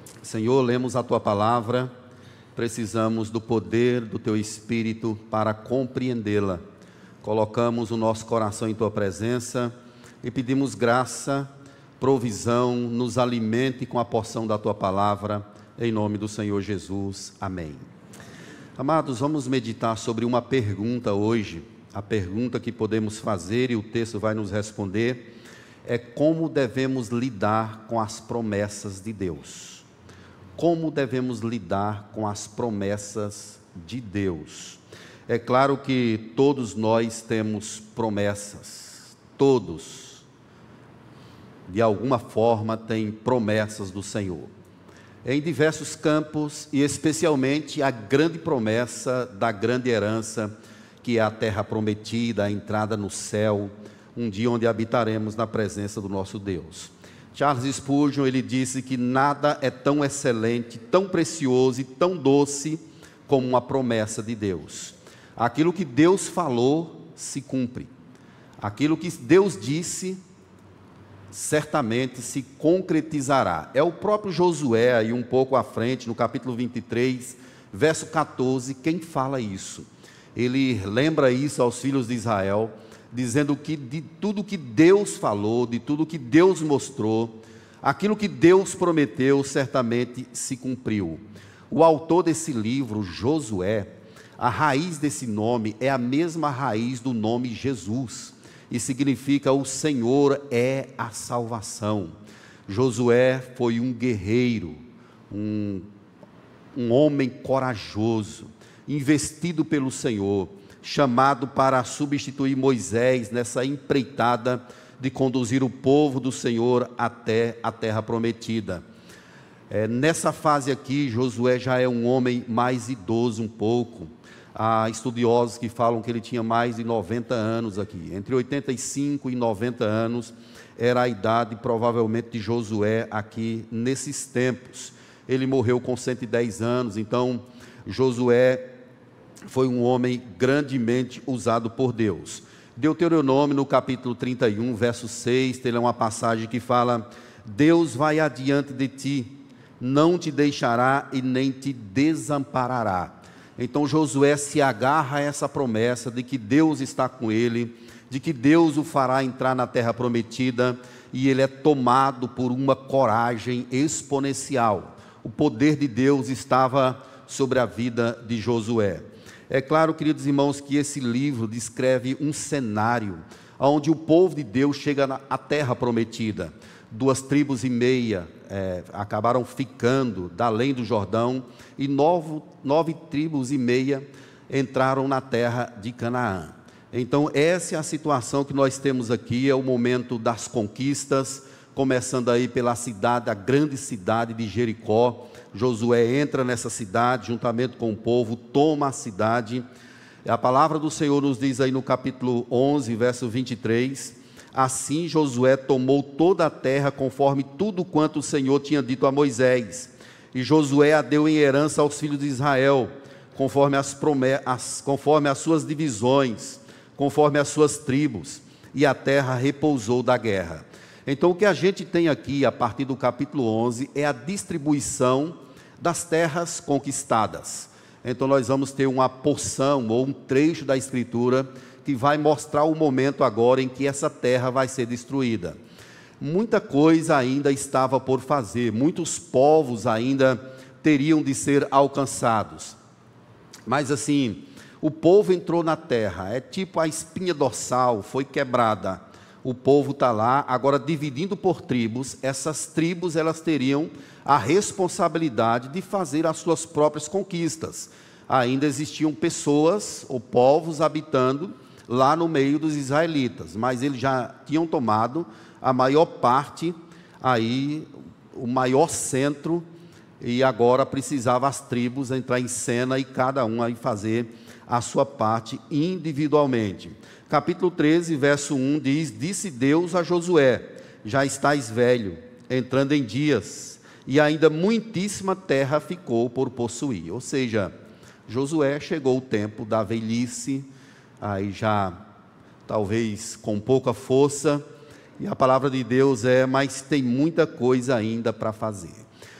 Senhor, lemos a Tua palavra, precisamos do poder do Teu Espírito para compreendê-la. Colocamos o nosso coração em Tua presença e pedimos graça, provisão, nos alimente com a porção da Tua palavra, em nome do Senhor Jesus. Amém. Amados, vamos meditar sobre uma pergunta hoje. A pergunta que podemos fazer, e o texto vai nos responder, é como devemos lidar com as promessas de Deus. Como devemos lidar com as promessas de Deus? É claro que todos nós temos promessas, todos, de alguma forma, têm promessas do Senhor, em diversos campos, e especialmente a grande promessa da grande herança, que é a terra prometida, a entrada no céu, um dia onde habitaremos na presença do nosso Deus. Charles Spurgeon, ele disse que nada é tão excelente, tão precioso e tão doce como uma promessa de Deus. Aquilo que Deus falou se cumpre. Aquilo que Deus disse certamente se concretizará. É o próprio Josué, aí um pouco à frente, no capítulo 23, verso 14, quem fala isso. Ele lembra isso aos filhos de Israel, dizendo que de tudo que Deus falou, de tudo que Deus mostrou, aquilo que Deus prometeu, certamente se cumpriu. O autor desse livro, Josué, a raiz desse nome é a mesma raiz do nome Jesus, e significa o Senhor é a salvação. Josué foi um guerreiro, um homem corajoso, investido pelo Senhor, chamado para substituir Moisés nessa empreitada de conduzir o povo do Senhor até a terra prometida. Nessa fase aqui, Josué já é um homem mais idoso um pouco. Há estudiosos que falam que ele tinha mais de 90 anos aqui, entre 85 e 90 anos era a idade provavelmente de Josué aqui nesses tempos. Ele morreu com 110 anos, então Josué foi um homem grandemente usado por Deus. Deuteronômio, no capítulo 31, verso 6, tem uma passagem que fala: Deus vai adiante de ti, não te deixará e nem te desamparará. Então Josué se agarra a essa promessa de que Deus está com ele, de que Deus o fará entrar na terra prometida, e ele é tomado por uma coragem exponencial. O poder de Deus estava sobre a vida de Josué. É claro, queridos irmãos, que esse livro descreve um cenário onde o povo de Deus chega à terra prometida. 2,5 tribos acabaram ficando da além do Jordão, e 9,5 tribos entraram na terra de Canaã. Então essa é a situação que nós temos aqui, é o momento das conquistas, começando aí pela cidade, a grande cidade de Jericó. Josué entra nessa cidade, juntamente com o povo, toma a cidade. A palavra do Senhor nos diz aí no capítulo 11, verso 23, assim Josué tomou toda a terra, conforme tudo quanto o Senhor tinha dito a Moisés, e Josué a deu em herança aos filhos de Israel, conforme as suas divisões, conforme as suas tribos, e a terra repousou da guerra. Então o que a gente tem aqui, a partir do capítulo 11, é a distribuição das terras conquistadas. Então nós vamos ter uma porção, ou um trecho da Escritura, que vai mostrar o momento agora em que essa terra vai ser destruída. Muita coisa ainda estava por fazer, muitos povos ainda teriam de ser alcançados. Mas assim, o povo entrou na terra, é tipo a espinha dorsal, foi quebrada. O povo está lá, agora dividindo por tribos. Essas tribos, elas teriam a responsabilidade de fazer as suas próprias conquistas. Ainda existiam pessoas ou povos habitando lá no meio dos israelitas, mas eles já tinham tomado a maior parte, aí o maior centro, e agora precisava as tribos entrar em cena e cada um aí fazer a sua parte individualmente. Capítulo 13, verso 1 diz: disse Deus a Josué: já estás velho, entrando em dias, e ainda muitíssima terra ficou por possuir. Ou seja, Josué chegou o tempo da velhice, aí já talvez com pouca força, e a palavra de Deus é: mas tem muita coisa ainda para fazer.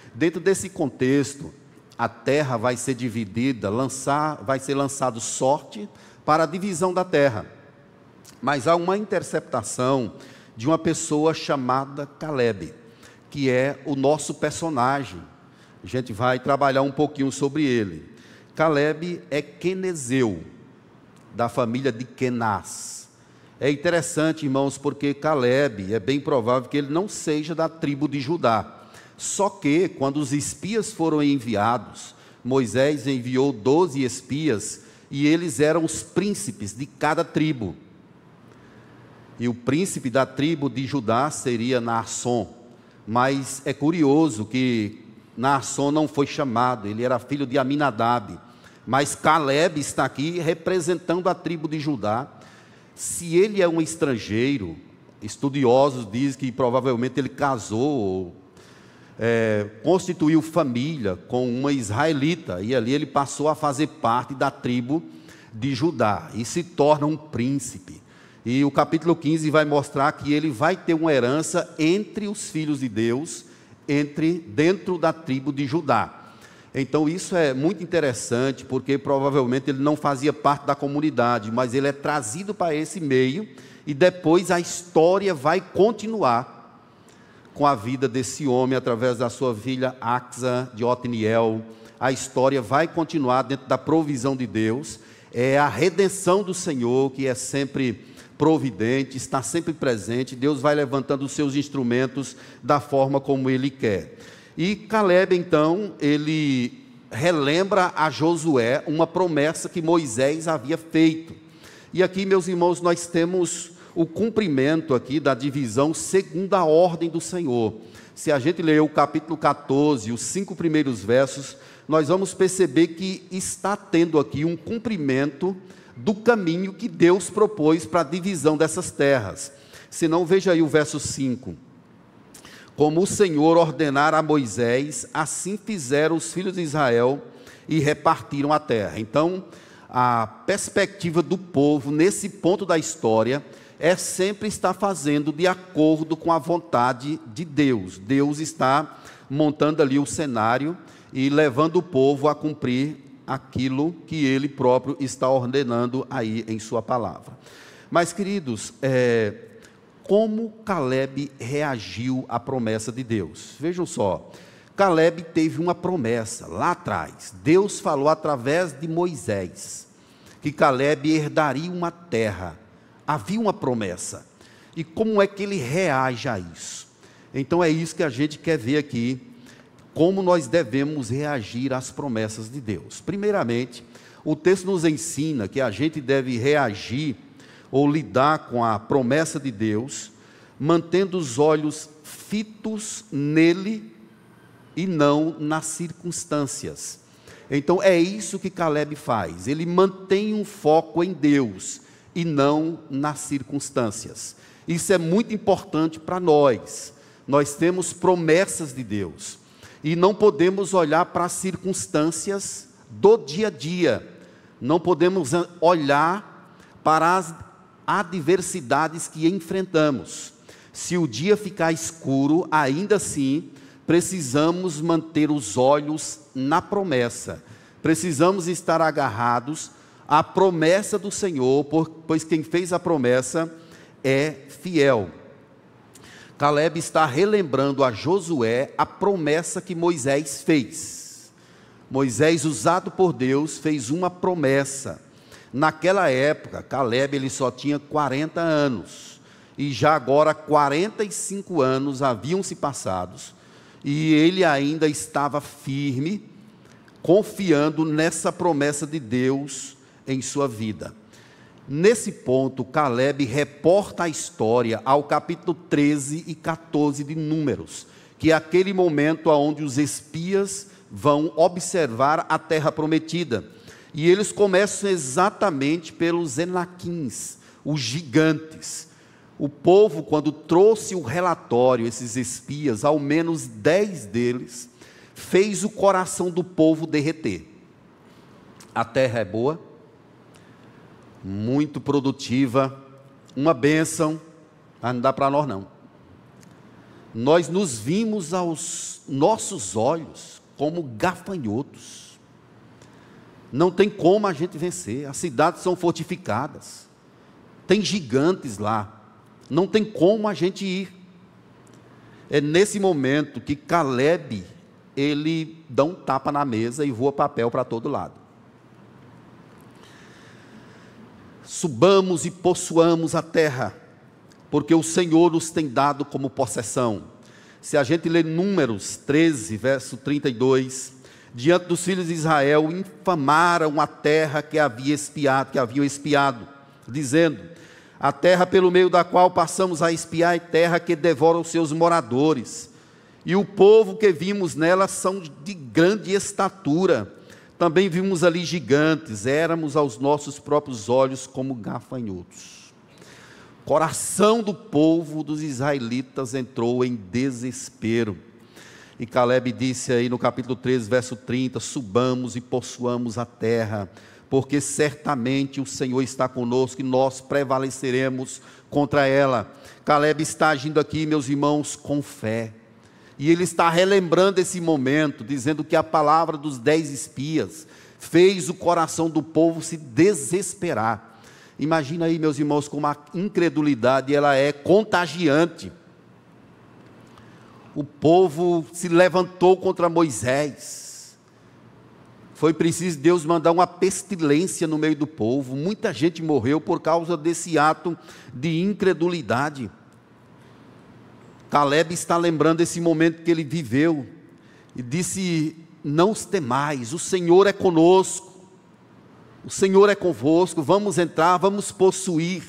Dentro desse contexto, a terra vai ser dividida, vai ser lançado sorte para a divisão da terra. Mas há uma interceptação de uma pessoa chamada Calebe, que é o nosso personagem. A gente vai trabalhar um pouquinho sobre ele. Calebe é quenezeu, da família de Quenaz. É interessante, irmãos, porque Calebe, é bem provável que ele não seja da tribo de Judá. Só que, quando os espias foram enviados, Moisés enviou 12 espias, e eles eram os príncipes de cada tribo. E o príncipe da tribo de Judá seria Naasson. Mas é curioso que Naasson não foi chamado, ele era filho de Aminadab. Mas Calebe está aqui representando a tribo de Judá. Se ele é um estrangeiro, estudiosos dizem que provavelmente ele casou, constituiu família com uma israelita, e ali ele passou a fazer parte da tribo de Judá, e se torna um príncipe. E o capítulo 15 vai mostrar que ele vai ter uma herança entre os filhos de Deus, dentro da tribo de Judá. Então isso é muito interessante, porque provavelmente ele não fazia parte da comunidade, mas ele é trazido para esse meio, e depois a história vai continuar com a vida desse homem, através da sua filha Axa, de Otniel. A história vai continuar dentro da provisão de Deus. É a redenção do Senhor, que é sempre providente, está sempre presente. Deus vai levantando os seus instrumentos da forma como Ele quer. E Calebe, então, ele relembra a Josué uma promessa que Moisés havia feito. E aqui, meus irmãos, nós temos o cumprimento aqui da divisão segundo a ordem do Senhor. Se a gente ler o capítulo 14, os 5 primeiros versos, nós vamos perceber que está tendo aqui um cumprimento do caminho que Deus propôs para a divisão dessas terras. Se não, veja aí o verso 5. Como o Senhor ordenara a Moisés, assim fizeram os filhos de Israel e repartiram a terra. Então, a perspectiva do povo nesse ponto da história é sempre estar fazendo de acordo com a vontade de Deus. Deus está montando ali o cenário e levando o povo a cumprir aquilo que Ele próprio está ordenando aí em sua palavra. Mas, queridos, como Calebe reagiu à promessa de Deus? Vejam só, Calebe teve uma promessa lá atrás. Deus falou através de Moisés que Calebe herdaria uma terra. Havia uma promessa. E como é que ele reage a isso? Então é isso que a gente quer ver aqui, como nós devemos reagir às promessas de Deus. Primeiramente, o texto nos ensina que a gente deve reagir ou lidar com a promessa de Deus, mantendo os olhos fitos nele e não nas circunstâncias. Então é isso que Calebe faz, ele mantém um foco em Deus e não nas circunstâncias. Isso é muito importante para nós. Nós temos promessas de Deus e não podemos olhar para as circunstâncias do dia a dia, não podemos olhar para as adversidades que enfrentamos. Se o dia ficar escuro, ainda assim precisamos manter os olhos na promessa, precisamos estar agarrados a promessa do Senhor, pois quem fez a promessa é fiel. Calebe está relembrando a Josué a promessa que Moisés fez. Moisés, usado por Deus, fez uma promessa. Naquela época, Calebe ele só tinha 40 anos. E já agora 45 anos haviam se passados. E ele ainda estava firme, confiando nessa promessa de Deus em sua vida. Nesse ponto, Calebe reporta a história ao capítulo 13 e 14 de Números, que é aquele momento onde os espias vão observar a terra prometida. E eles começam exatamente pelos Enaquins, os gigantes. O povo, quando trouxe o relatório, esses espias, ao menos 10 deles, fez o coração do povo derreter. A terra é boa, muito produtiva, uma bênção, mas não dá para nós não. nós nos vimos aos nossos olhos como gafanhotos. Não tem como a gente vencer, as cidades são fortificadas, tem gigantes lá, não tem como a gente ir. É nesse momento que Caleb, ele dá um tapa na mesa e voa papel para todo lado. Subamos e possuamos a terra, porque o Senhor nos tem dado como possessão. Se a gente ler Números 13, verso 32, diante dos filhos de Israel, infamaram a terra que haviam espiado, dizendo: a terra pelo meio da qual passamos a espiar é terra que devora os seus moradores, e o povo que vimos nela são de grande estatura. Também vimos ali gigantes, éramos aos nossos próprios olhos como gafanhotos. O coração do povo dos israelitas entrou em desespero. E Caleb disse aí no capítulo 13, verso 30, subamos e possuamos a terra, porque certamente o Senhor está conosco e nós prevaleceremos contra ela. Caleb está agindo aqui, meus irmãos, com fé. E ele está relembrando esse momento, dizendo que a palavra dos 10 espias fez o coração do povo se desesperar. Imagina aí, meus irmãos, como a incredulidade ela é contagiante. O povo se levantou contra Moisés. Foi preciso Deus mandar uma pestilência no meio do povo. Muita gente morreu por causa desse ato de incredulidade. Caleb está lembrando esse momento que ele viveu, e disse: não os temais, o Senhor é conosco, o Senhor é convosco, vamos entrar, vamos possuir,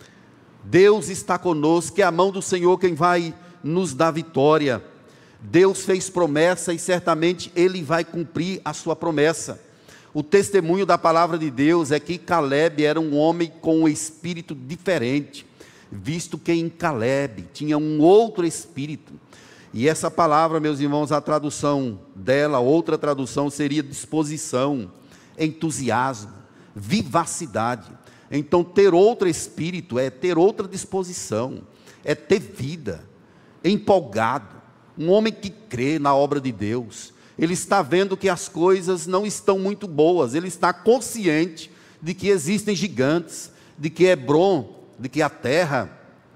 Deus está conosco, é a mão do Senhor quem vai nos dar vitória. Deus fez promessa e certamente Ele vai cumprir a sua promessa. O testemunho da palavra de Deus é que Caleb era um homem com um espírito diferente, visto que em Caleb tinha um outro espírito. E essa palavra, meus irmãos, a tradução dela, outra tradução seria disposição, entusiasmo, vivacidade. Então ter outro espírito é ter outra disposição, é ter vida, empolgado, um homem que crê na obra de Deus. Ele está vendo que as coisas não estão muito boas, ele está consciente de que existem gigantes, de que Hebron, de que a terra,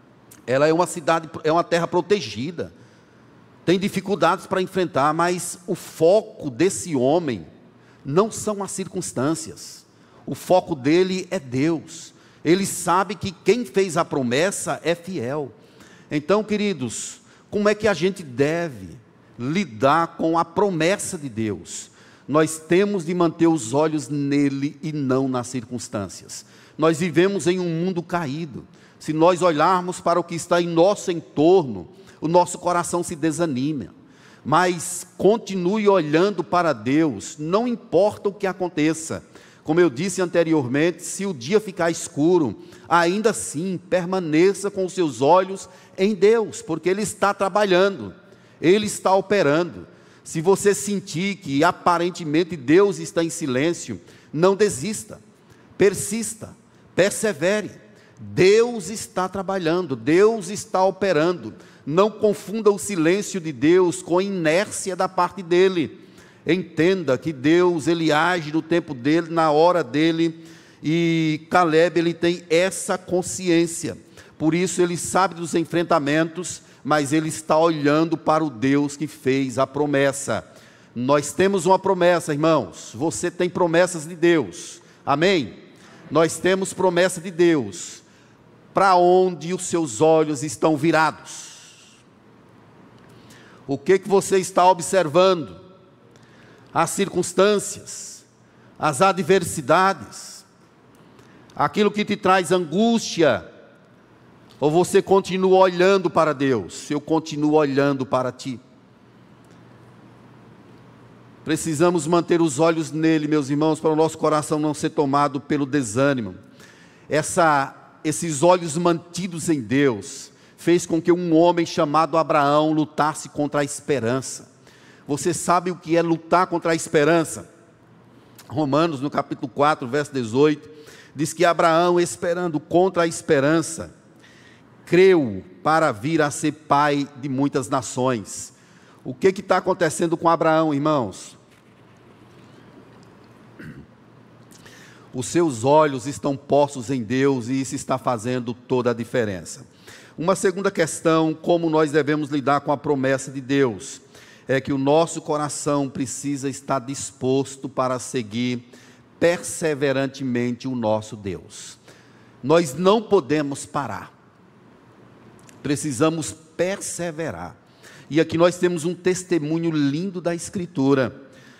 ela é uma cidade, é uma terra protegida, tem dificuldades para enfrentar, mas o foco desse homem não são as circunstâncias, o foco dele é Deus. Ele sabe que quem fez a promessa é fiel. Então, queridos, como é que a gente deve lidar com a promessa de Deus? Nós temos de manter os olhos nele e não nas circunstâncias. Nós vivemos em um mundo caído. Se nós olharmos para o que está em nosso entorno, o nosso coração se desanima. Mas continue olhando para Deus, não importa o que aconteça. Como eu disse anteriormente, se o dia ficar escuro, ainda assim permaneça com os seus olhos em Deus, porque Ele está trabalhando, Ele está operando. Se você sentir que aparentemente Deus está em silêncio, não desista, persista, persevere. Deus está trabalhando, Deus está operando. Não confunda o silêncio de Deus com a inércia da parte dele. Entenda que Deus, Ele age no tempo dele, na hora dele, e Caleb, ele tem essa consciência. Por isso ele sabe dos enfrentamentos, mas ele está olhando para o Deus que fez a promessa. Nós temos uma promessa, irmãos. Você tem promessas de Deus, amém? Nós temos promessa de Deus. Para onde os seus olhos estão virados? O que você está observando? As circunstâncias, as adversidades, aquilo que te traz angústia, ou você continua olhando para Deus? Eu continuo olhando para ti. Precisamos manter os olhos nele, meus irmãos, para o nosso coração não ser tomado pelo desânimo. Esses olhos mantidos em Deus fez com que um homem chamado Abraão lutasse contra a esperança. Você sabe o que é lutar contra a esperança? Romanos, no capítulo 4, verso 18, diz que Abraão, esperando contra a esperança, creu para vir a ser pai de muitas nações. O que está acontecendo com Abraão, irmãos? Os seus olhos estão postos em Deus e isso está fazendo toda a diferença. Uma segunda questão, como nós devemos lidar com a promessa de Deus, é que o nosso coração precisa estar disposto para seguir perseverantemente o nosso Deus. Nós não podemos parar, precisamos perseverar. E aqui nós temos um testemunho lindo da Escritura.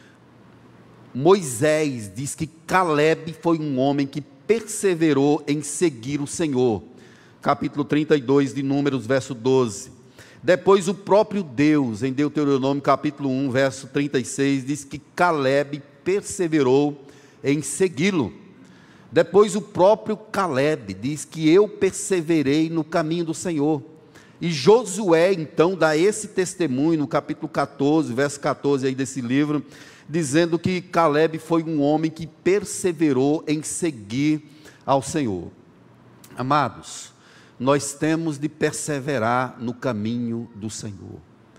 Moisés diz que Caleb foi um homem que perseverou em seguir o Senhor. Capítulo 32 de Números, verso 12. Depois o próprio Deus, em Deuteronômio capítulo 1, verso 36, diz que Caleb perseverou em segui-lo. Depois o próprio Caleb diz que eu perseverei no caminho do Senhor. E Josué então dá esse testemunho no capítulo 14, verso 14 aí desse livro, dizendo que Caleb foi um homem que perseverou em seguir ao Senhor. Amados, nós temos de perseverar no caminho do Senhor.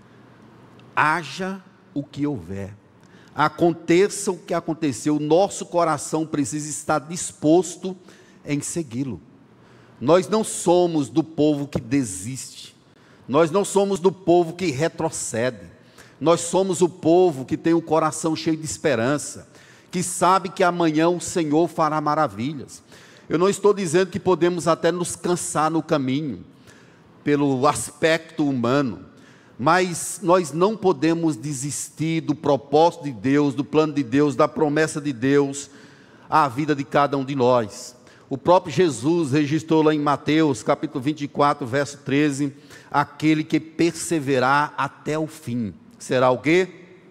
Haja o que houver, aconteça o que aconteceu, o nosso coração precisa estar disposto em segui-lo. Nós não somos do povo que desiste, nós não somos do povo que retrocede, nós somos o povo que tem o coração cheio de esperança, que sabe que amanhã o Senhor fará maravilhas. Eu não estou dizendo que podemos até nos cansar no caminho, pelo aspecto humano, mas nós não podemos desistir do propósito de Deus, do plano de Deus, da promessa de Deus, à vida de cada um de nós. O próprio Jesus registrou lá em Mateus, capítulo 24, verso 13, aquele que perseverar até o fim, será o quê?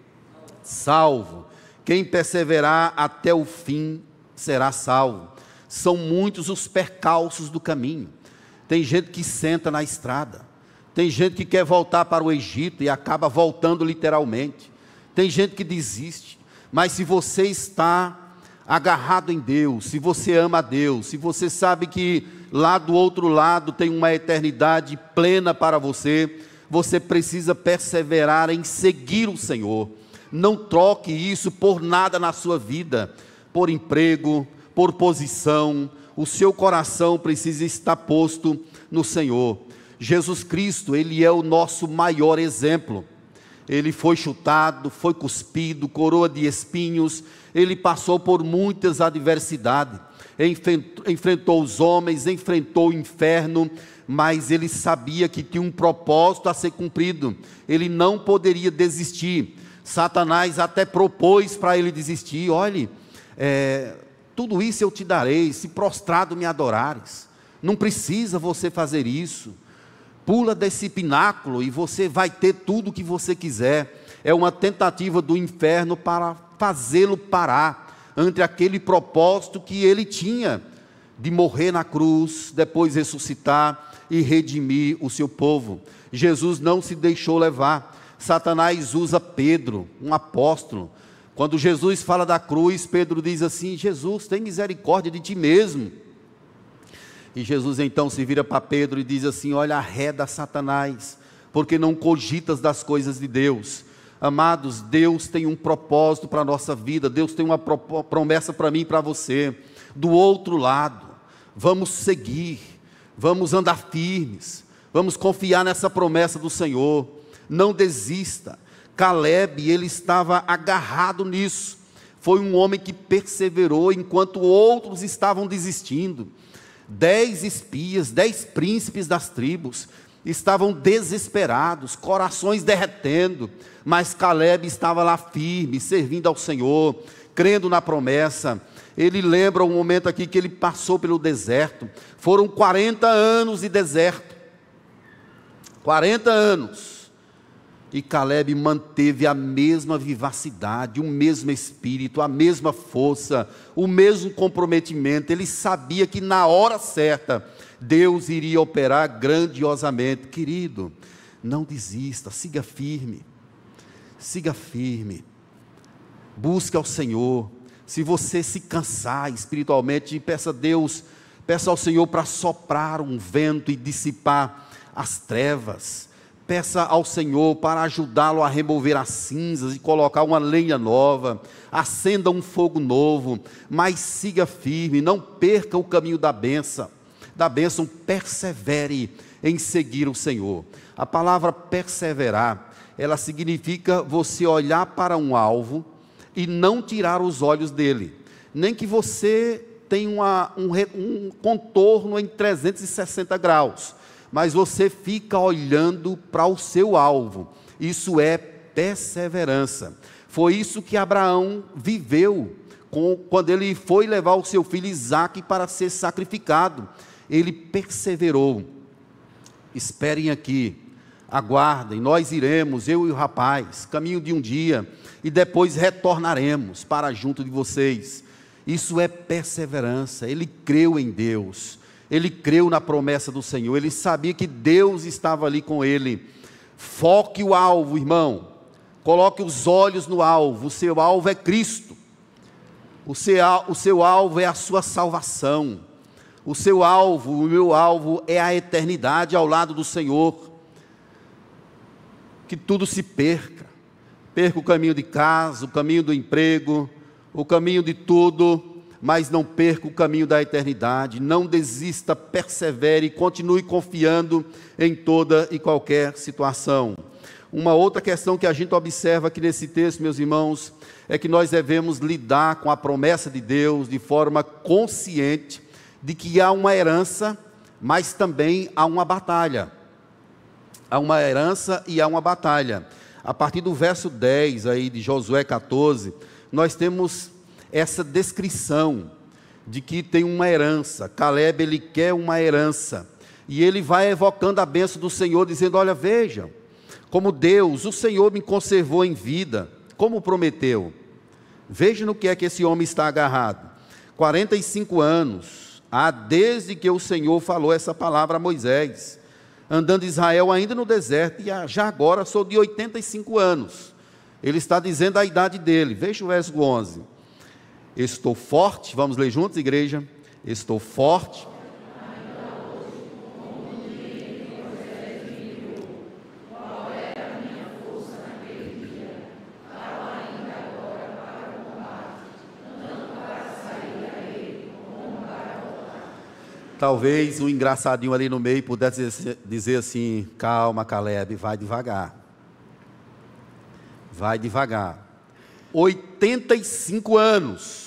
Salvo. Quem perseverar até o fim, será salvo. São muitos os percalços do caminho. Tem gente que senta na estrada, tem gente que quer voltar para o Egito e acaba voltando literalmente, tem gente que desiste, mas se você está agarrado em Deus, se você ama a Deus, se você sabe que lá do outro lado tem uma eternidade plena para você, você precisa perseverar em seguir o Senhor. Não troque isso por nada na sua vida, por emprego, por posição. O seu coração precisa estar posto no Senhor. Jesus Cristo, Ele é o nosso maior exemplo. Ele foi chutado, foi cuspido, coroa de espinhos, Ele passou por muitas adversidades, enfrentou os homens, enfrentou o inferno, mas Ele sabia que tinha um propósito a ser cumprido, Ele não poderia desistir. Satanás até propôs para Ele desistir. Olhe, tudo isso eu te darei, se prostrado me adorares. Não precisa você fazer isso. Pula desse pináculo e você vai ter tudo o que você quiser. É uma tentativa do inferno para fazê-lo parar ante aquele propósito que ele tinha de morrer na cruz, depois ressuscitar e redimir o seu povo. Jesus não se deixou levar. Satanás usa Pedro, um apóstolo. Quando Jesus fala da cruz, Pedro diz assim: Jesus, tem misericórdia de ti mesmo. E Jesus então se vira para Pedro e diz assim: olha, arreda Satanás, porque não cogitas das coisas de Deus. Amados, Deus tem um propósito para a nossa vida, Deus tem uma promessa para mim e para você. Do outro lado, vamos seguir, vamos andar firmes, vamos confiar nessa promessa do Senhor. Não desista. Caleb, ele estava agarrado nisso, foi um homem que perseverou enquanto outros estavam desistindo. 10 espias, 10 príncipes das tribos estavam desesperados, corações derretendo, mas Caleb estava lá firme, servindo ao Senhor, crendo na promessa. Ele lembra um momento aqui que ele passou pelo deserto, foram 40 anos de deserto, 40 anos, e Caleb manteve a mesma vivacidade, o mesmo espírito, a mesma força, o mesmo comprometimento. Ele sabia que na hora certa, Deus iria operar grandiosamente. Querido, não desista, siga firme, busque ao Senhor. Se você se cansar espiritualmente, peça a Deus, peça ao Senhor para soprar um vento e dissipar as trevas. Peça ao Senhor para ajudá-lo a remover as cinzas e colocar uma lenha nova. Acenda um fogo novo, mas siga firme, não perca o caminho da bênção. Persevere em seguir o Senhor. A palavra perseverar, ela significa você olhar para um alvo e não tirar os olhos dele. Nem que você tenha um contorno em 360 graus. Mas você fica olhando para o seu alvo. Isso é perseverança. Foi isso que Abraão viveu quando ele foi levar o seu filho Isaque para ser sacrificado. Ele perseverou. Esperem aqui, aguardem, nós iremos, eu e o rapaz, caminho de um dia, e depois retornaremos para junto de vocês. Isso é perseverança. Ele creu em Deus. Ele creu na promessa do Senhor, ele sabia que Deus estava ali com ele. Foque o alvo, irmão, coloque os olhos no alvo. O seu alvo é Cristo, o seu alvo é a sua salvação, o seu alvo, o meu alvo é a eternidade ao lado do Senhor. Que tudo se perca o caminho de casa, o caminho do emprego, o caminho de tudo, mas não perca o caminho da eternidade. Não desista, persevere, continue confiando em toda e qualquer situação. Uma outra questão que a gente observa aqui nesse texto, meus irmãos, é que nós devemos lidar com a promessa de Deus de forma consciente de que há uma herança, mas também há uma batalha. Há uma herança e há uma batalha. A partir do verso 10 aí de Josué 14, nós temos essa descrição de que tem uma herança. Caleb, ele quer uma herança, e ele vai evocando a bênção do Senhor, dizendo: olha, veja, como Deus, o Senhor me conservou em vida, como prometeu. Veja no que é que esse homem está agarrado. 45 anos há desde que o Senhor falou essa palavra a Moisés, andando Israel ainda no deserto, e já agora sou de 85 anos. Ele está dizendo a idade dele. Veja o verso 11. Estou forte, vamos ler juntos, igreja? Estou forte. Talvez o engraçadinho ali no meio pudesse dizer assim: calma, Caleb, vai devagar. Vai devagar. 85 anos.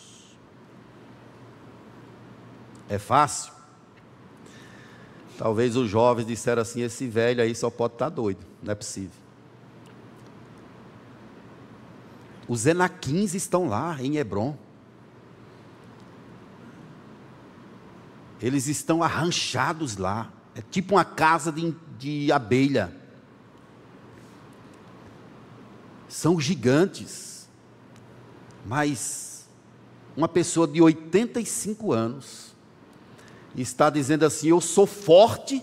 É fácil? Talvez os jovens disseram assim: esse velho aí só pode estar doido, não é possível. Os Enaquins estão lá em Hebrom. Eles estão arranchados lá. É tipo uma casa de abelha. São gigantes. Mas uma pessoa de 85 anos está dizendo assim: eu sou forte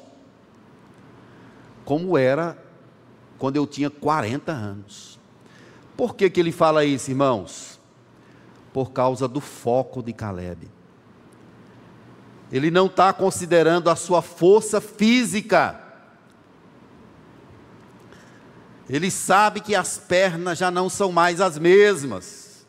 como era quando eu tinha 40 anos. Por que ele fala isso, irmãos? Por causa do foco de Caleb. Ele não está considerando a sua força física. Ele sabe que as pernas já não são mais as mesmas.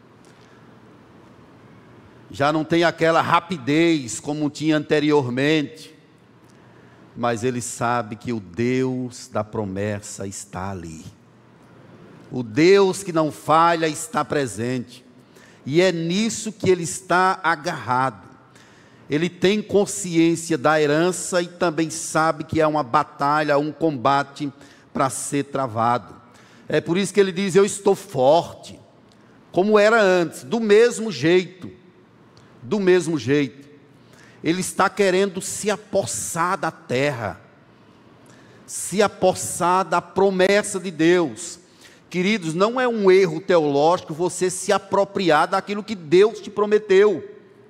Já não tem aquela rapidez como tinha anteriormente. Mas ele sabe que o Deus da promessa está ali. O Deus que não falha está presente. E é nisso que ele está agarrado. Ele tem consciência da herança e também sabe que há uma batalha, um combate para ser travado. É por isso que ele diz: eu estou forte, como era antes, do mesmo jeito. Do mesmo jeito. Ele está querendo se apossar da terra, se apossar da promessa de Deus. Queridos, não é um erro teológico você se apropriar daquilo que Deus te prometeu.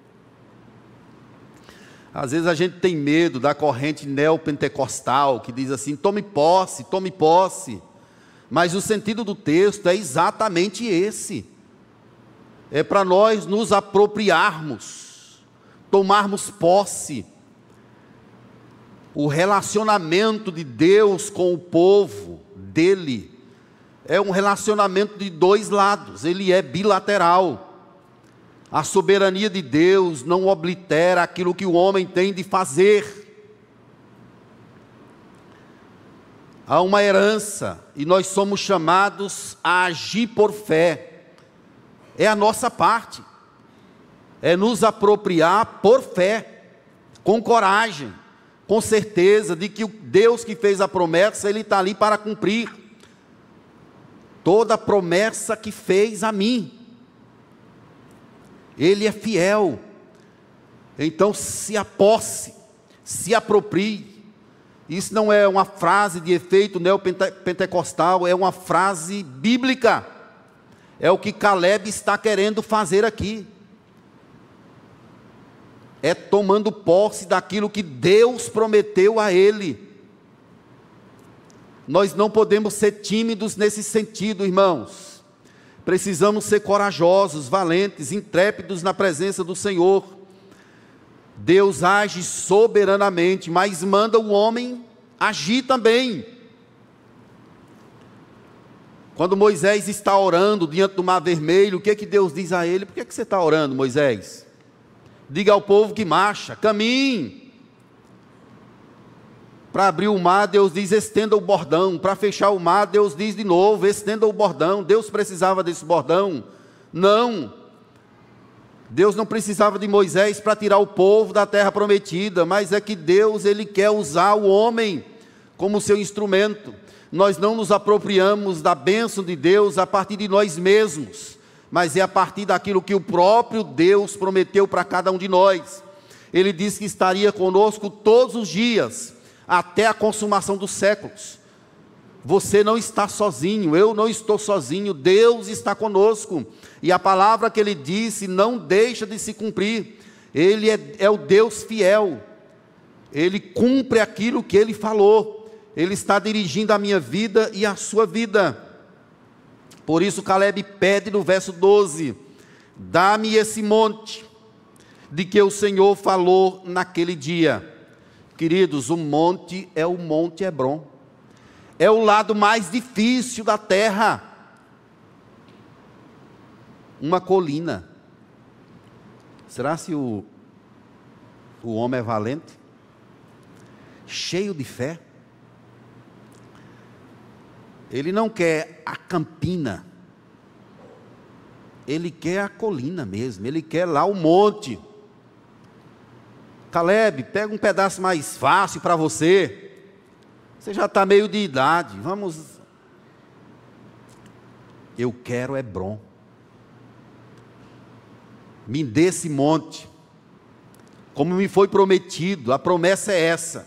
Às vezes a gente tem medo da corrente neopentecostal, que diz assim: tome posse, tome posse. Mas o sentido do texto é exatamente esse. É para nós nos apropriarmos, tomarmos posse. O relacionamento de Deus com o povo dele é um relacionamento de dois lados, ele é bilateral. A soberania de Deus não oblitera aquilo que o homem tem de fazer. Há uma herança e nós somos chamados a agir por fé. É a nossa parte. É nos apropriar por fé, com coragem, com certeza de que o Deus que fez a promessa, Ele está ali para cumprir toda a promessa que fez a mim. Ele é fiel. Então se aposse, se aproprie. Isso não é uma frase de efeito neopentecostal, é uma frase bíblica. É o que Caleb está querendo fazer aqui. É tomando posse daquilo que Deus prometeu a ele. Nós não podemos ser tímidos nesse sentido, irmãos. Precisamos ser corajosos, valentes, intrépidos na presença do Senhor. Deus age soberanamente, mas manda o homem agir também. Quando Moisés está orando diante do mar vermelho, o que é que Deus diz a ele? Por que é que você está orando, Moisés? Diga ao povo que marcha, caminhe. Para abrir o mar, Deus diz, estenda o bordão. Para fechar o mar, Deus diz de novo, estenda o bordão. Deus precisava desse bordão? Não. Deus não precisava de Moisés para tirar o povo da terra prometida, mas é que Deus, Ele quer usar o homem como seu instrumento. Nós não nos apropriamos da bênção de Deus a partir de nós mesmos, mas é a partir daquilo que o próprio Deus prometeu para cada um de nós. Ele disse que estaria conosco todos os dias, até a consumação dos séculos. Você não está sozinho, eu não estou sozinho, Deus está conosco. E a palavra que Ele disse não deixa de se cumprir. Ele é o Deus fiel. Ele cumpre aquilo que Ele falou. Ele está dirigindo a minha vida e a sua vida. Por isso Caleb pede no verso 12, dá-me esse monte, de que o Senhor falou naquele dia. Queridos, o monte é o Monte Hebron. É o lado mais difícil da terra. Uma colina. Será se o homem é valente? Cheio de fé? Ele não quer a campina. Ele quer a colina mesmo. Ele quer lá o monte. Caleb, pega um pedaço mais fácil para você. Você já está meio de idade. Vamos. Eu quero Hebron. Me dê esse monte. Como me foi prometido. A promessa é essa.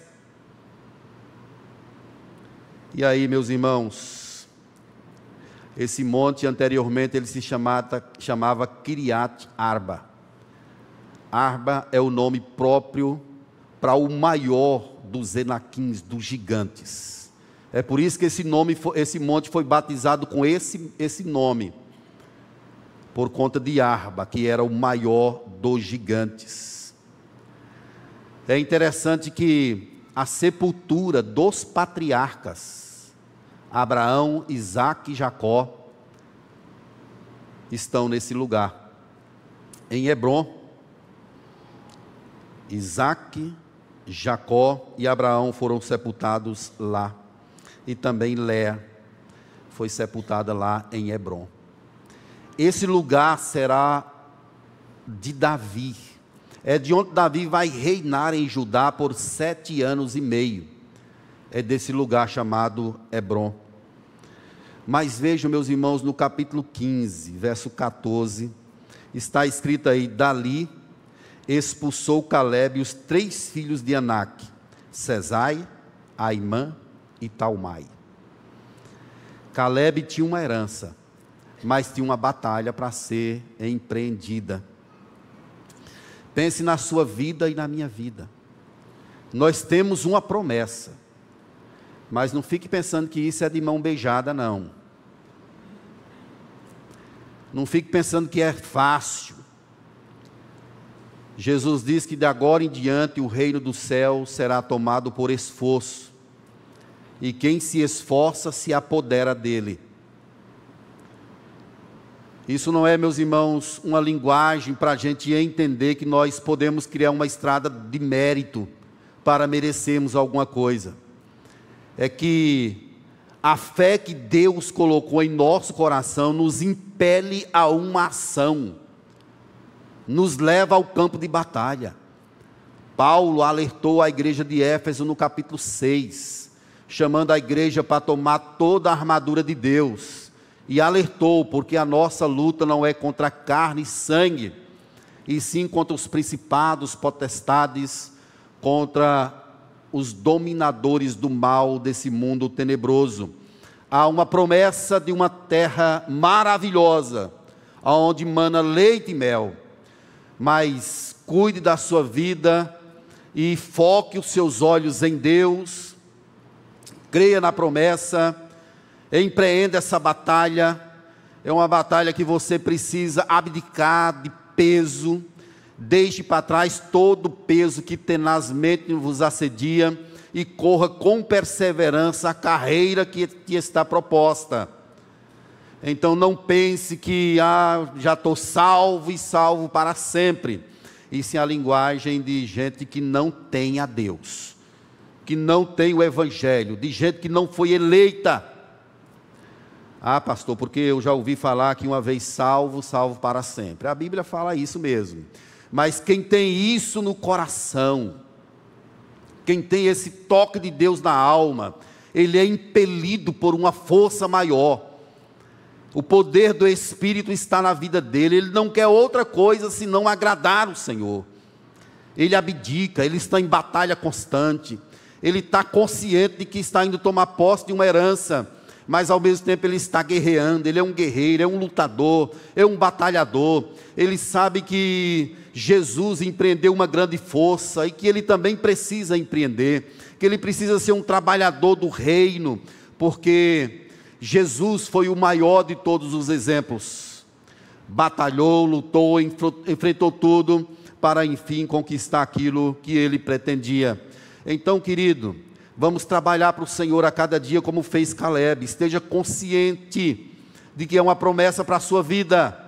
E aí, meus irmãos, esse monte anteriormente ele se chamava Kiriat Arba. Arba é o nome próprio para o maior dos Enaquins, dos gigantes. É por isso que esse monte foi batizado com esse nome, por conta de Arba, que era o maior dos gigantes. É interessante que a sepultura dos patriarcas, Abraão, Isaque e Jacó, estão nesse lugar. Em Hebron, Isaque, Jacó e Abraão foram sepultados lá. E também Léa foi sepultada lá em Hebron. Esse lugar será de Davi. É de onde Davi vai reinar em Judá por 7 anos e meio. É desse lugar chamado Hebron. Mas vejam, meus irmãos, no capítulo 15, verso 14, está escrito aí, dali expulsou Caleb os 3 filhos de Anak, Sesai, Aimã e Talmai. Caleb tinha uma herança, mas tinha uma batalha para ser empreendida. Pense na sua vida e na minha vida. Nós temos uma promessa, mas não fique pensando que isso é de mão beijada, não. Não fique pensando que é fácil. Jesus diz que de agora em diante o reino do céu será tomado por esforço, e quem se esforça se apodera dele. Isso não é, meus irmãos, uma linguagem para a gente entender que nós podemos criar uma estrada de mérito para merecermos alguma coisa. É que a fé que Deus colocou em nosso coração nos impele a uma ação, nos leva ao campo de batalha. Paulo alertou a igreja de Éfeso no capítulo 6, chamando a igreja para tomar toda a armadura de Deus, e alertou, porque a nossa luta não é contra carne e sangue, e sim contra os principados, potestades, contra os dominadores do mal desse mundo tenebroso. Há uma promessa de uma terra maravilhosa, onde mana leite e mel, mas cuide da sua vida e foque os seus olhos em Deus, creia na promessa, empreenda essa batalha. É uma batalha que você precisa abdicar de peso, deixe para trás todo o peso que tenazmente vos assedia e corra com perseverança a carreira que está proposta. Então não pense que já estou salvo e salvo para sempre. Isso é a linguagem de gente que não tem a Deus, que não tem o Evangelho, de gente que não foi eleita. Ah, pastor, porque eu já ouvi falar que uma vez salvo, salvo para sempre. A Bíblia fala isso mesmo. Mas quem tem isso no coração, quem tem esse toque de Deus na alma, ele é impelido por uma força maior. O poder do Espírito está na vida dele. Ele não quer outra coisa senão agradar o Senhor. Ele abdica, ele está em batalha constante. Ele está consciente de que está indo tomar posse de uma herança, mas ao mesmo tempo ele está guerreando. Ele é um guerreiro, é um lutador, é um batalhador. Ele sabe que Jesus empreendeu uma grande força e que ele também precisa empreender, que ele precisa ser um trabalhador do reino, porque Jesus foi o maior de todos os exemplos. Batalhou, lutou, enfrentou tudo para enfim conquistar aquilo que ele pretendia. Então, querido, vamos trabalhar para o Senhor a cada dia como fez Caleb. Esteja consciente de que é uma promessa para a sua vida,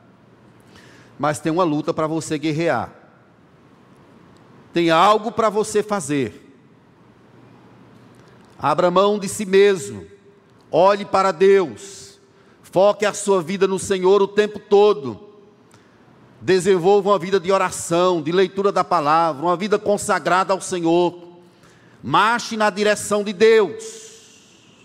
mas tem uma luta para você guerrear. Tem algo para você fazer. Abra mão de si mesmo, olhe para Deus, foque a sua vida no Senhor o tempo todo. Desenvolva uma vida de oração, de leitura da palavra, uma vida consagrada ao Senhor. Marche na direção de Deus.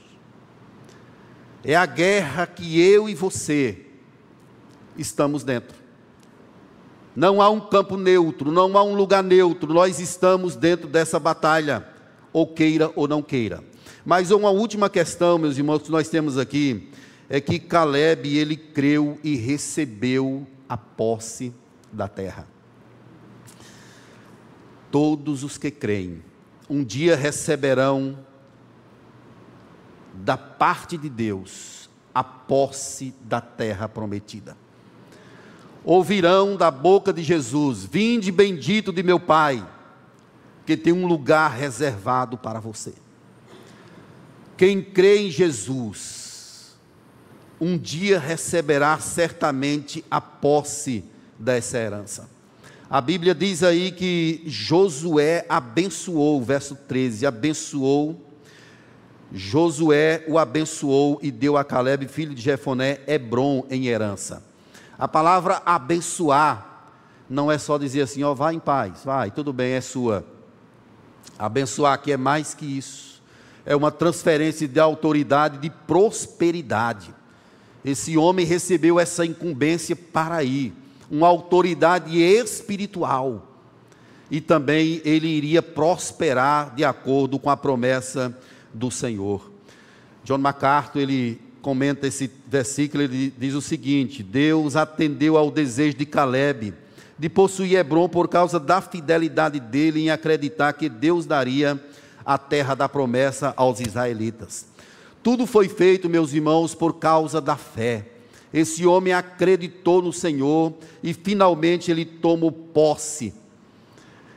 É a guerra que eu e você estamos dentro. Não há um campo neutro, não há um lugar neutro. Nós estamos dentro dessa batalha, ou queira ou não queira. Mas uma última questão, meus irmãos, que nós temos aqui, é que Caleb, ele creu e recebeu a posse da terra. Todos os que creem, um dia receberão da parte de Deus a posse da terra prometida. Ouvirão da boca de Jesus: vinde bendito de meu Pai, que tem um lugar reservado para você. Quem crê em Jesus, um dia receberá certamente a posse dessa herança. A Bíblia diz aí que Josué abençoou, verso 13, Josué o abençoou e deu a Caleb, filho de Jefoné, Hebrom em herança. A palavra abençoar não é só dizer assim, ó, vai em paz, vai, tudo bem, é sua. Abençoar aqui é mais que isso. É uma transferência de autoridade, de prosperidade. Esse homem recebeu essa incumbência para ir, uma autoridade espiritual. E também ele iria prosperar de acordo com a promessa do Senhor. John MacArthur, ele comenta esse versículo, ele diz o seguinte: Deus atendeu ao desejo de Caleb de possuir Hebrom por causa da fidelidade dele em acreditar que Deus daria a terra da promessa aos israelitas. Tudo foi feito, meus irmãos, por causa da fé. Esse homem acreditou no Senhor e finalmente ele tomou posse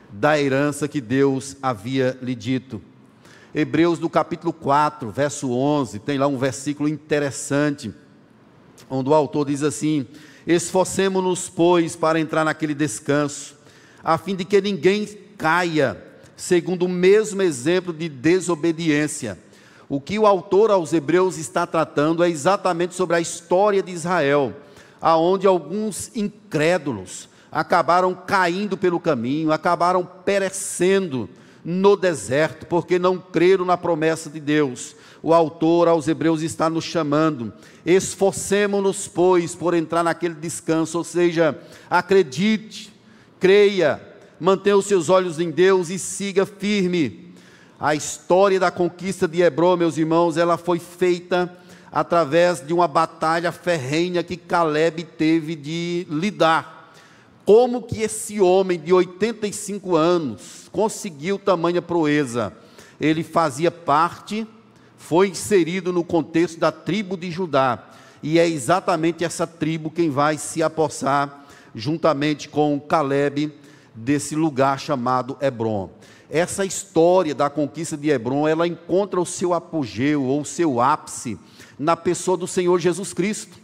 da herança que Deus havia lhe dito. Hebreus, no capítulo 4, verso 11, tem lá um versículo interessante, onde o autor diz assim: esforcemo-nos, pois, para entrar naquele descanso, a fim de que ninguém caia, segundo o mesmo exemplo de desobediência. O que o autor aos Hebreus está tratando é exatamente sobre a história de Israel, aonde alguns incrédulos acabaram caindo pelo caminho, acabaram perecendo no deserto, porque não creram na promessa de Deus. O autor aos Hebreus está nos chamando: esforcemo-nos, pois, por entrar naquele descanso, ou seja, acredite, creia, mantenha os seus olhos em Deus e siga firme. A história da conquista de Hebrom, meus irmãos, ela foi feita através de uma batalha ferrenha que Caleb teve de lidar. Como que esse homem de 85 anos conseguiu tamanha proeza? Ele fazia parte, foi inserido no contexto da tribo de Judá, e é exatamente essa tribo quem vai se apossar, juntamente com Caleb, desse lugar chamado Hebrom. Essa história da conquista de Hebrom, ela encontra o seu apogeu, ou o seu ápice, na pessoa do Senhor Jesus Cristo,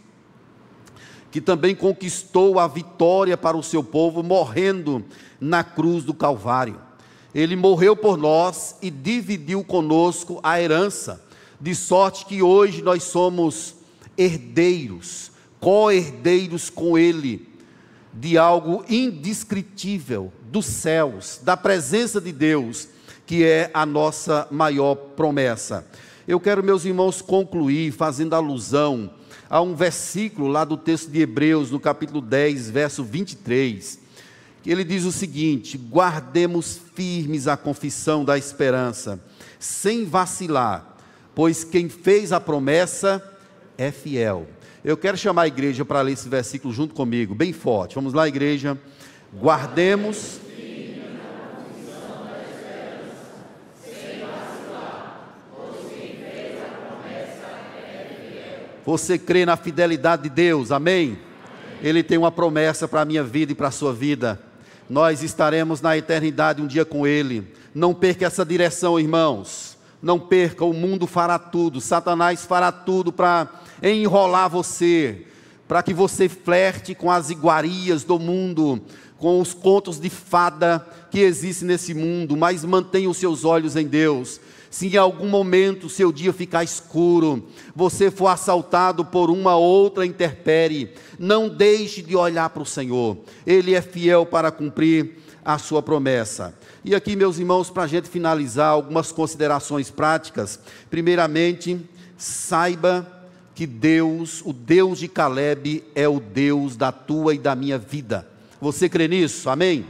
que também conquistou a vitória para o seu povo, morrendo na cruz do Calvário. Ele morreu por nós e dividiu conosco a herança, de sorte que hoje nós somos herdeiros, co-herdeiros com Ele, de algo indescritível, dos céus, da presença de Deus, que é a nossa maior promessa. Eu quero, meus irmãos, concluir fazendo alusão a um versículo lá do texto de Hebreus, no capítulo 10, verso 23, que ele diz o seguinte: guardemos firmes a confissão da esperança, sem vacilar, pois quem fez a promessa é fiel. Eu quero chamar a igreja para ler esse versículo junto comigo, bem forte. Vamos lá, igreja. Guardemos firmes a confissão da esperança, sem vacilar, pois quem fez a promessa é fiel. Você crê na fidelidade de Deus, amém? Amém. Ele tem uma promessa para a minha vida e para a sua vida. Nós estaremos na eternidade um dia com Ele. Não perca essa direção, irmãos. Não perca, o mundo fará tudo, Satanás fará tudo para enrolar você, para que você flerte com as iguarias do mundo, com os contos de fada que existem nesse mundo, mas mantenha os seus olhos em Deus. Se em algum momento o seu dia ficar escuro, você for assaltado por uma outra intempérie, não deixe de olhar para o Senhor. Ele é fiel para cumprir a sua promessa. E aqui, meus irmãos, para a gente finalizar, algumas considerações práticas. Primeiramente, saiba que Deus, o Deus de Caleb, é o Deus da tua e da minha vida. Você crê nisso? Amém?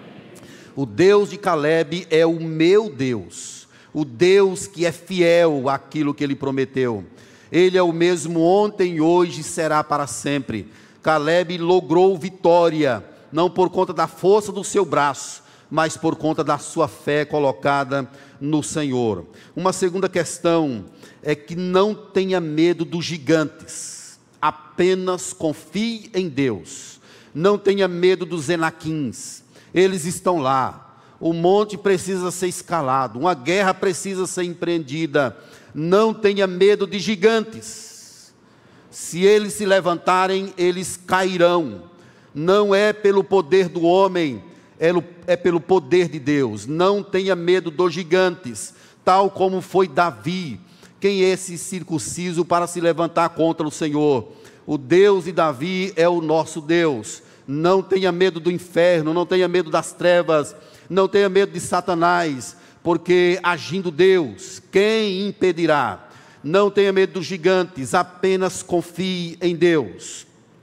O Deus de Caleb é o meu Deus, o Deus que é fiel àquilo que Ele prometeu. Ele é o mesmo ontem e hoje, será para sempre. Caleb logrou vitória, não por conta da força do seu braço, mas por conta da sua fé colocada no Senhor. Uma segunda questão é que não tenha medo dos gigantes, apenas confie em Deus. Não tenha medo dos enaquins, eles estão lá. O monte precisa ser escalado, uma guerra precisa ser empreendida. Não tenha medo de gigantes, se eles se levantarem, eles cairão. Não é pelo poder do homem, é pelo poder de Deus. Não tenha medo dos gigantes, tal como foi Davi. Quem é esse circunciso para se levantar contra o Senhor? O Deus de Davi é o nosso Deus. Não tenha medo do inferno, não tenha medo das trevas, não tenha medo de Satanás, porque agindo Deus, quem impedirá? Não tenha medo dos gigantes, apenas confie em Deus.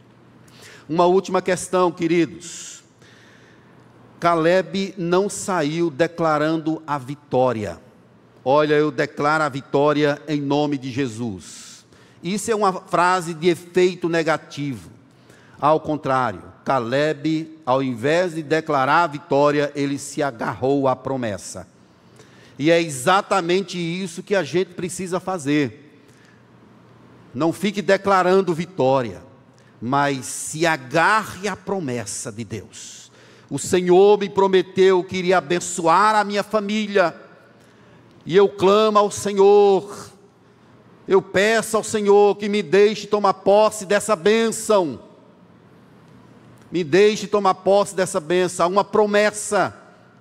Uma última questão, queridos. Caleb não saiu declarando a vitória. Olha, eu declaro a vitória em nome de Jesus. Isso é uma frase de efeito negativo. Ao contrário, Caleb, ao invés de declarar a vitória, ele se agarrou à promessa. E é exatamente isso que a gente precisa fazer. Não fique declarando vitória, mas se agarre à promessa de Deus. O Senhor me prometeu que iria abençoar a minha família, e eu clamo ao Senhor, eu peço ao Senhor que me deixe tomar posse dessa bênção, me deixe tomar posse dessa bênção. Há uma promessa,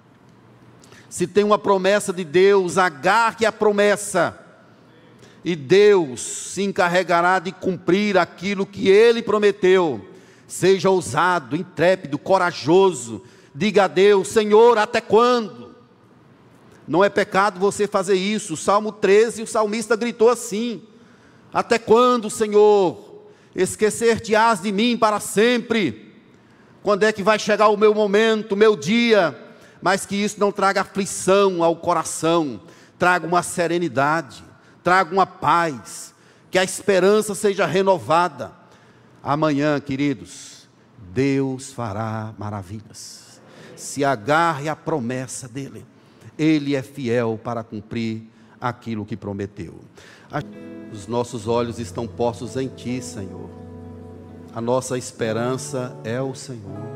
se tem uma promessa de Deus, agarre a promessa, e Deus se encarregará de cumprir aquilo que Ele prometeu. Seja ousado, intrépido, corajoso, diga a Deus: Senhor, até quando? Não é pecado você fazer isso. O Salmo 13, o salmista gritou assim: até quando, Senhor, esquecer-te-ás de mim para sempre? Quando é que vai chegar o meu momento, o meu dia? Mas que isso não traga aflição ao coração, traga uma serenidade, traga uma paz, que a esperança seja renovada. Amanhã, queridos, Deus fará maravilhas. Se agarre à promessa dEle. Ele é fiel para cumprir aquilo que prometeu. Os nossos olhos estão postos em Ti, Senhor. A nossa esperança é o Senhor.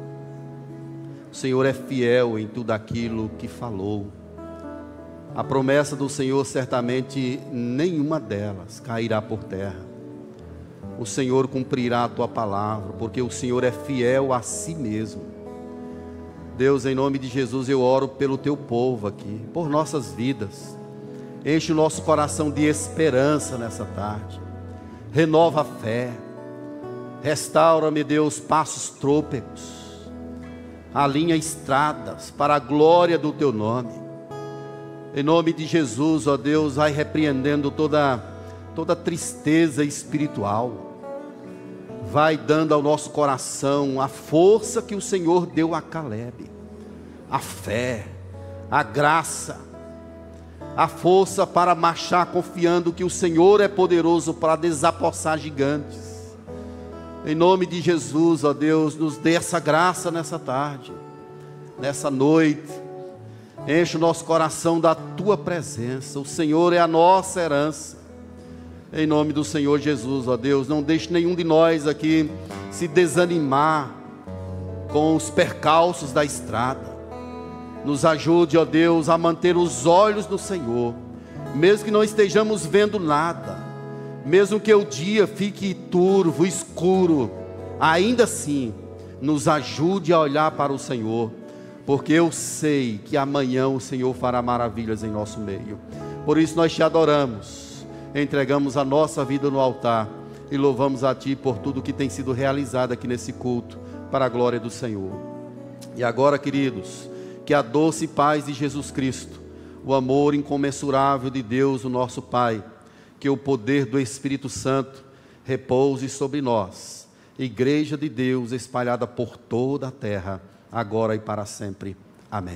O Senhor é fiel em tudo aquilo que falou. A promessa do Senhor, certamente nenhuma delas cairá por terra. O Senhor cumprirá a Tua palavra, porque o Senhor é fiel a si mesmo. Deus, em nome de Jesus, eu oro pelo Teu povo aqui, por nossas vidas. Enche o nosso coração de esperança nessa tarde. Renova a fé. Restaura-me, Deus, passos trôpegos. Alinha estradas para a glória do Teu nome. Em nome de Jesus, ó Deus, vai repreendendo toda tristeza espiritual. Vai dando ao nosso coração a força que o Senhor deu a Calebe, a fé, a graça, a força para marchar confiando que o Senhor é poderoso para desapossar gigantes. Em nome de Jesus, ó Deus, nos dê essa graça nessa tarde, nessa noite. Enche o nosso coração da Tua presença. O Senhor é a nossa herança. Em nome do Senhor Jesus, ó Deus, não deixe nenhum de nós aqui se desanimar com os percalços da estrada. Nos ajude, ó Deus, a manter os olhos no Senhor, mesmo que não estejamos vendo nada, mesmo que o dia fique turvo, escuro, ainda assim, nos ajude a olhar para o Senhor, porque eu sei que amanhã o Senhor fará maravilhas em nosso meio. Por isso nós Te adoramos, entregamos a nossa vida no altar e louvamos a Ti por tudo que tem sido realizado aqui nesse culto, para a glória do Senhor. E agora, queridos, que a doce paz de Jesus Cristo, o amor incomensurável de Deus, o nosso Pai, que o poder do Espírito Santo repouse sobre nós, Igreja de Deus espalhada por toda a terra, agora e para sempre.